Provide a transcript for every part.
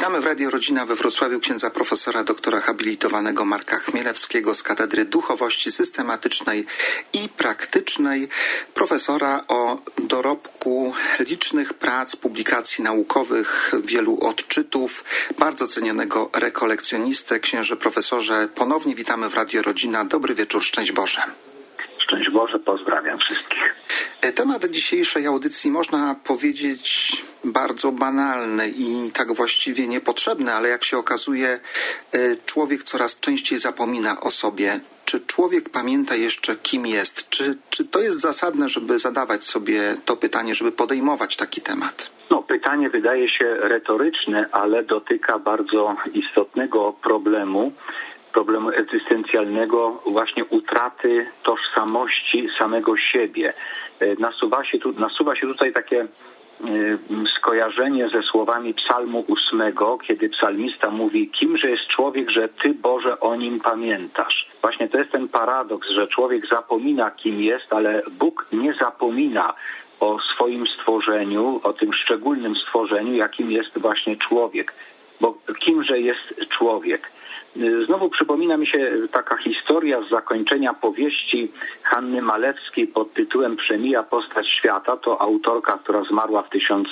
Witamy w Radio Rodzina we Wrocławiu księdza profesora doktora habilitowanego Marka Chmielewskiego z Katedry Duchowości Systematycznej i Praktycznej, profesora o dorobku licznych prac, publikacji naukowych, wielu odczytów, bardzo cenionego rekolekcjonistę. Księże profesorze, ponownie witamy w Radio Rodzina. Dobry wieczór, szczęść Boże. Szczęść Boże, pozdrawiam wszystkich. Temat dzisiejszej audycji można powiedzieć bardzo banalny i tak właściwie niepotrzebny, ale jak się okazuje, człowiek coraz częściej zapomina o sobie. Czy człowiek pamięta jeszcze, kim jest? Czy to jest zasadne, żeby zadawać sobie to pytanie, żeby podejmować taki temat? Pytanie wydaje się retoryczne, ale dotyka bardzo istotnego problemu egzystencjalnego, właśnie utraty tożsamości samego siebie. Nasuwa się tutaj takie skojarzenie ze słowami Psalmu 8, kiedy psalmista mówi: kimże jest człowiek, że Ty, Boże, o nim pamiętasz. Właśnie to jest ten paradoks, że człowiek zapomina, kim jest, ale Bóg nie zapomina o swoim stworzeniu, o tym szczególnym stworzeniu, jakim jest właśnie człowiek. Bo kimże jest człowiek? Znowu przypomina mi się taka historia z zakończenia powieści Hanny Malewskiej pod tytułem Przemija postać świata. To autorka, która zmarła w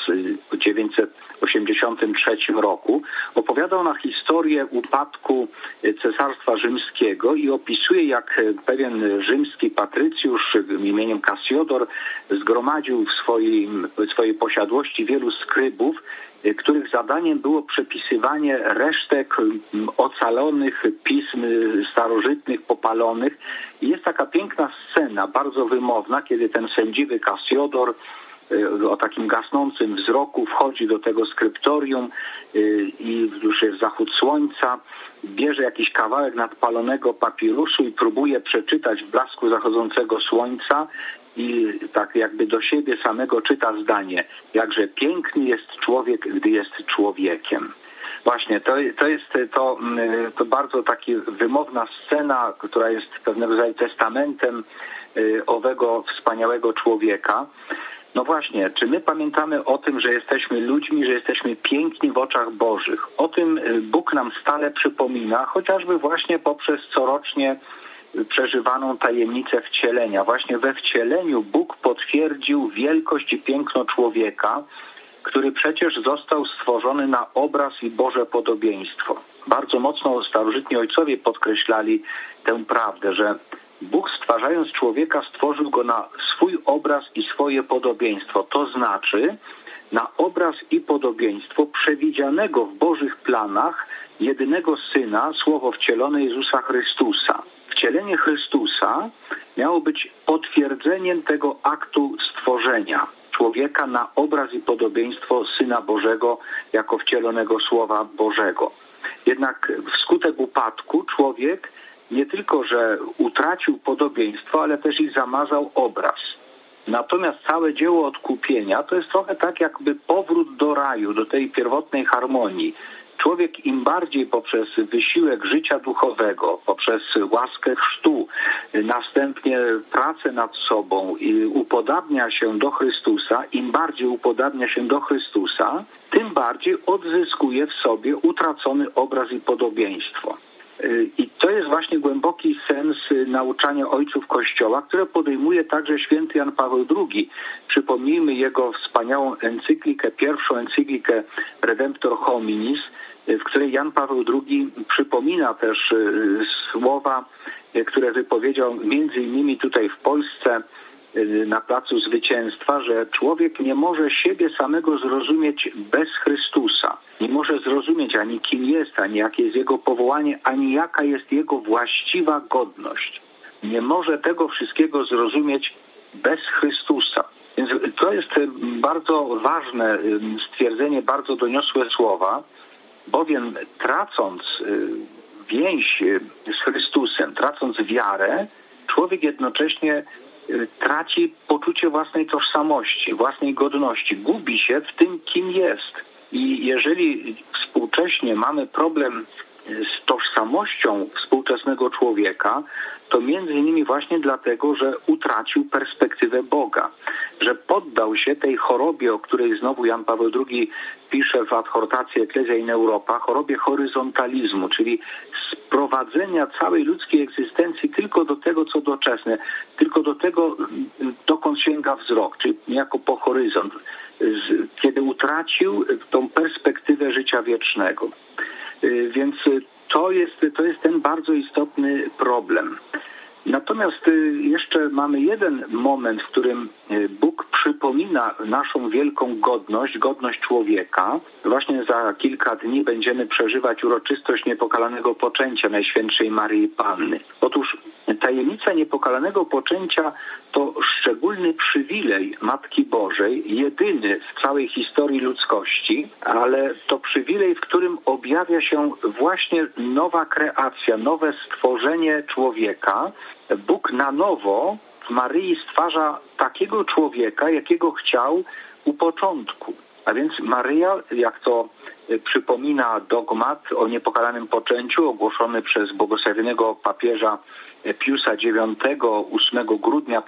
1983 roku. Opowiada ona historię upadku Cesarstwa Rzymskiego i opisuje, jak pewien rzymski patrycjusz imieniem Kasiodor zgromadził w swojej posiadłości wielu skrybów, których zadaniem było przepisywanie resztek ocalonych pism starożytnych, popalonych. I jest taka piękna scena, bardzo wymowna, kiedy ten sędziwy Kasiodor o takim gasnącym wzroku wchodzi do tego skryptorium i już jest zachód słońca, bierze jakiś kawałek nadpalonego papirusu i próbuje przeczytać w blasku zachodzącego słońca i tak jakby do siebie samego czyta zdanie: jakże piękny jest człowiek, gdy jest człowiekiem. Właśnie, to jest bardzo taki wymowna scena, która jest pewnego rodzaju testamentem owego wspaniałego człowieka. No właśnie, czy my pamiętamy o tym, że jesteśmy ludźmi, że jesteśmy piękni w oczach Bożych? O tym Bóg nam stale przypomina, chociażby właśnie poprzez corocznie przeżywaną tajemnicę wcielenia. Właśnie we wcieleniu Bóg potwierdził wielkość i piękno człowieka, który przecież został stworzony na obraz i Boże podobieństwo. Bardzo mocno starożytni ojcowie podkreślali tę prawdę, że Bóg, stwarzając człowieka, stworzył go na swój obraz i swoje podobieństwo. To znaczy na obraz i podobieństwo przewidzianego w Bożych planach jedynego Syna, Słowo wcielone Jezusa Chrystusa. Wcielenie Chrystusa miało być potwierdzeniem tego aktu stworzenia człowieka na obraz i podobieństwo Syna Bożego jako wcielonego Słowa Bożego. Jednak wskutek upadku człowiek nie tylko, że utracił podobieństwo, ale też i zamazał obraz. Natomiast całe dzieło odkupienia to jest trochę tak jakby powrót do raju, do tej pierwotnej harmonii. Człowiek im bardziej poprzez wysiłek życia duchowego, poprzez łaskę chrztu, następnie pracę nad sobą i upodabnia się do Chrystusa, im bardziej upodabnia się do Chrystusa, tym bardziej odzyskuje w sobie utracony obraz i podobieństwo. I to jest właśnie głęboki sens nauczania ojców Kościoła, które podejmuje także święty Jan Paweł II. Przypomnijmy jego wspaniałą encyklikę, pierwszą encyklikę Redemptor Hominis, w której Jan Paweł II przypomina też słowa, które wypowiedział między innymi tutaj w Polsce na Placu Zwycięstwa, że człowiek nie może siebie samego zrozumieć bez Chrystusa. Nie może zrozumieć ani kim jest, ani jakie jest jego powołanie, ani jaka jest jego właściwa godność. Nie może tego wszystkiego zrozumieć bez Chrystusa. Więc to jest bardzo ważne stwierdzenie, bardzo doniosłe słowa, bowiem tracąc więź z Chrystusem, tracąc wiarę, człowiek jednocześnie traci poczucie własnej tożsamości, własnej godności, gubi się w tym, kim jest. I jeżeli współcześnie mamy problem z tożsamością współczesnego człowieka, to między innymi właśnie dlatego, że utracił perspektywę Boga, że poddał się tej chorobie, o której znowu Jan Paweł II pisze w adhortacji Ecclesia in Europa, chorobie horyzontalizmu, czyli sprowadzenia całej ludzkiej egzystencji tylko do tego, co doczesne, tylko do tego, dokąd sięga wzrok, czyli niejako po horyzont, kiedy utracił tą perspektywę życia wiecznego. Więc to jest ten bardzo istotny problem. Natomiast jeszcze mamy jeden moment, w którym Bóg przypomina naszą wielką godność człowieka. Właśnie za kilka dni będziemy przeżywać uroczystość niepokalanego poczęcia Najświętszej Maryi Panny. Otóż tajemnica niepokalanego poczęcia to szczególny przywilej Matki Bożej, jedyny w całej historii ludzkości, ale to przywilej, w którym objawia się właśnie nowa kreacja, nowe stworzenie człowieka. Bóg na nowo w Maryi stwarza takiego człowieka, jakiego chciał u początku. A więc Maryja, jak to przypomina dogmat o niepokalanym poczęciu ogłoszony przez błogosławionego papieża Piusa IX 8 grudnia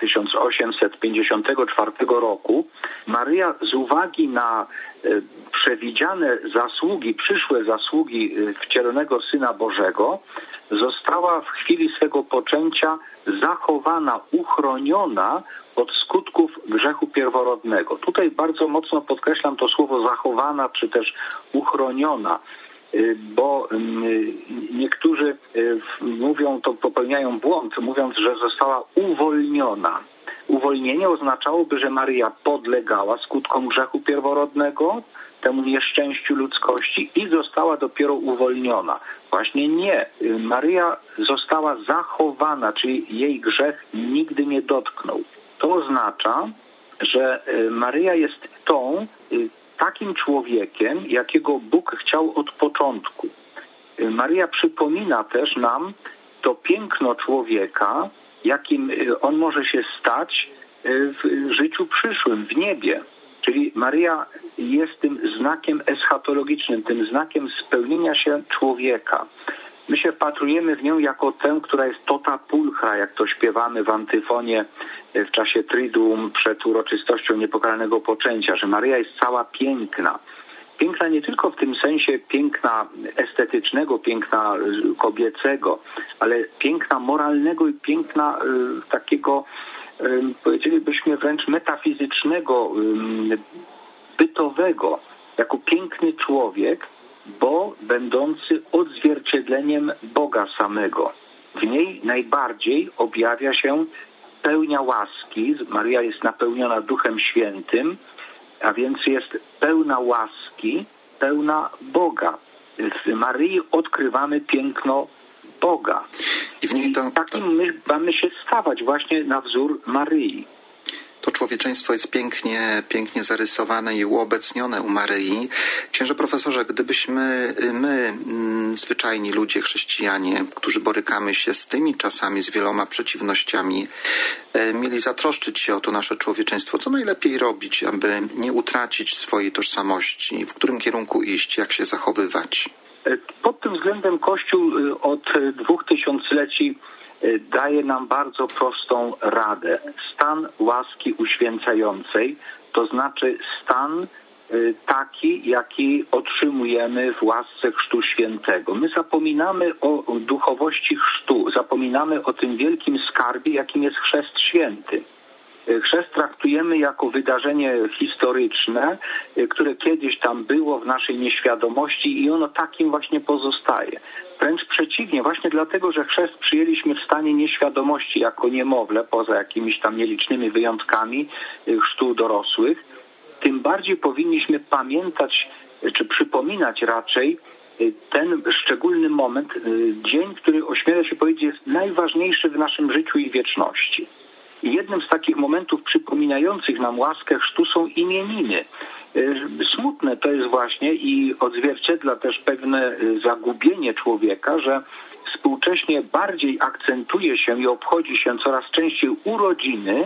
1854 roku, Maryja z uwagi na przewidziane zasługi, przyszłe zasługi wcielonego Syna Bożego, została w chwili swego poczęcia zachowana, uchroniona od skutków grzechu pierworodnego. Tutaj bardzo mocno podkreślam to słowo zachowana, czy też uchroniona, bo niektórzy mówią, to popełniają błąd, mówiąc, że została uwolniona. Uwolnienie oznaczałoby, że Maryja podlegała skutkom grzechu pierworodnego, temu nieszczęściu ludzkości i została dopiero uwolniona. Właśnie nie. Maryja została zachowana, czyli jej grzech nigdy nie dotknął. To oznacza, że Maryja jest takim człowiekiem, jakiego Bóg chciał od początku. Maryja przypomina też nam to piękno człowieka, jakim on może się stać w życiu przyszłym, w niebie. Czyli Maryja jest tym znakiem eschatologicznym, tym znakiem spełnienia się człowieka. My się wpatrujemy w nią jako tę, która jest tota pulchra, jak to śpiewamy w antyfonie w czasie Triduum przed uroczystością niepokalanego poczęcia, że Maryja jest cała piękna. Piękna nie tylko w tym sensie piękna estetycznego, piękna kobiecego, ale piękna moralnego i piękna takiego, powiedzielibyśmy wręcz metafizycznego, bytowego, jako piękny człowiek, bo będący odzwierciedleniem Boga samego. W niej najbardziej objawia się pełnia łaski. Maryja jest napełniona Duchem Świętym, a więc jest pełna łaski, pełna Boga. W Maryi odkrywamy piękno Boga. I takim my mamy się stawać właśnie na wzór Maryi. To człowieczeństwo jest pięknie zarysowane i uobecnione u Maryi. Księże profesorze, gdybyśmy my, zwyczajni ludzie, chrześcijanie, którzy borykamy się z tymi czasami, z wieloma przeciwnościami, mieli zatroszczyć się o to nasze człowieczeństwo, co najlepiej robić, aby nie utracić swojej tożsamości? W którym kierunku iść? Jak się zachowywać? Pod tym względem Kościół od 2000-leci daje nam bardzo prostą radę. Stan łaski uświęcającej, to znaczy stan taki, jaki otrzymujemy w łasce Chrztu Świętego. My zapominamy o duchowości chrztu, zapominamy o tym wielkim skarbie, jakim jest Chrzest Święty. Chrzest traktujemy jako wydarzenie historyczne, które kiedyś tam było w naszej nieświadomości i ono takim właśnie pozostaje. Wręcz przeciwnie, właśnie dlatego, że chrzest przyjęliśmy w stanie nieświadomości jako niemowlę, poza jakimiś tam nielicznymi wyjątkami chrztu dorosłych, tym bardziej powinniśmy pamiętać, czy przypominać raczej ten szczególny moment, dzień, który, ośmielę się powiedzieć, jest najważniejszy w naszym życiu i wieczności. I jednym z takich momentów przypominających nam łaskę chrztu są imieniny. Smutne to jest właśnie i odzwierciedla też pewne zagubienie człowieka, że współcześnie bardziej akcentuje się i obchodzi się coraz częściej urodziny,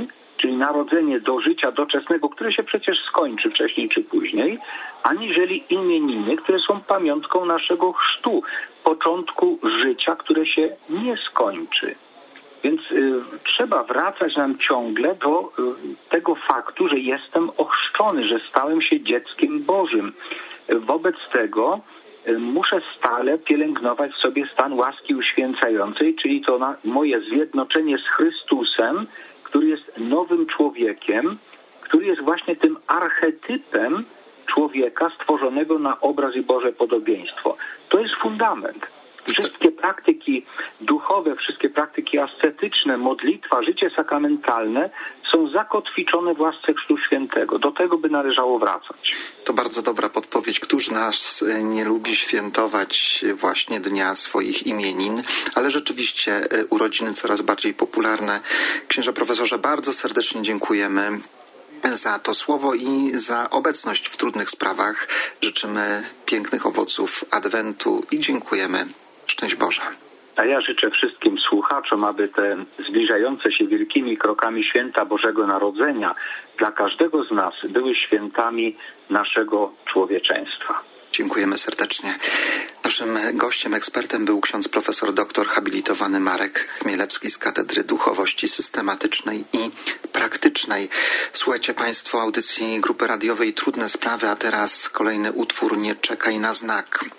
czyli narodzenie do życia doczesnego, które się przecież skończy wcześniej czy później, aniżeli imieniny, które są pamiątką naszego chrztu, początku życia, które się nie skończy. Więc trzeba wracać nam ciągle do tego faktu, że jestem ochrzczony, że stałem się dzieckiem Bożym. Wobec tego muszę stale pielęgnować w sobie stan łaski uświęcającej, czyli to moje zjednoczenie z Chrystusem, który jest nowym człowiekiem, który jest właśnie tym archetypem człowieka stworzonego na obraz i Boże podobieństwo. To jest fundament. Wszystkie praktyki duchowe, wszystkie praktyki ascetyczne, modlitwa, życie sakramentalne są zakotwiczone w łasce Chrztu Świętego. Do tego by należało wracać. To bardzo dobra podpowiedź. Któż nas nie lubi świętować właśnie dnia swoich imienin, ale rzeczywiście urodziny coraz bardziej popularne. Księże profesorze, bardzo serdecznie dziękujemy za to słowo i za obecność w trudnych sprawach. Życzymy pięknych owoców Adwentu i dziękujemy. Szczęść Boże. A ja życzę wszystkim słuchaczom, aby te zbliżające się wielkimi krokami święta Bożego Narodzenia dla każdego z nas były świętami naszego człowieczeństwa. Dziękujemy serdecznie. Naszym gościem, ekspertem był ksiądz profesor doktor habilitowany Marek Chmielewski z Katedry Duchowości Systematycznej i Praktycznej. Słuchajcie Państwo audycji Grupy Radiowej Trudne Sprawy, a teraz kolejny utwór Nie czekaj na znak.